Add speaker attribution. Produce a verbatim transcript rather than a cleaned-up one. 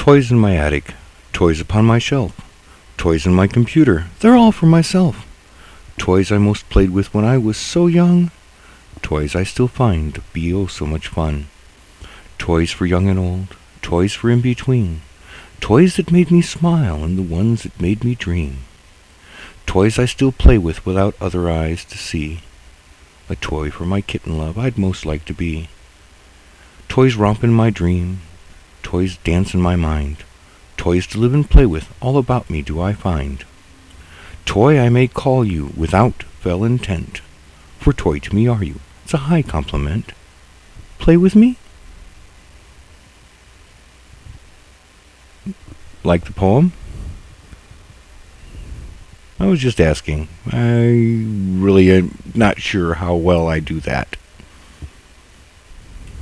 Speaker 1: Toys in my attic, toys upon my shelf, toys in my computer, they're all for myself. Toys I most played with when I was so young, toys I still find to be oh so much fun. Toys for young and old, toys for in between, toys that made me smile and the ones that made me dream. Toys I still play with without other eyes to see, a toy for my kitten love I'd most like to be. Toys romp in my dream, toys dance in my mind, toys to live and play with all about me do I find. Toy I may call you without fell intent, for toy to me are you, it's a high compliment. Play with me? Like the poem? I was just asking. I really am not sure how well I do that.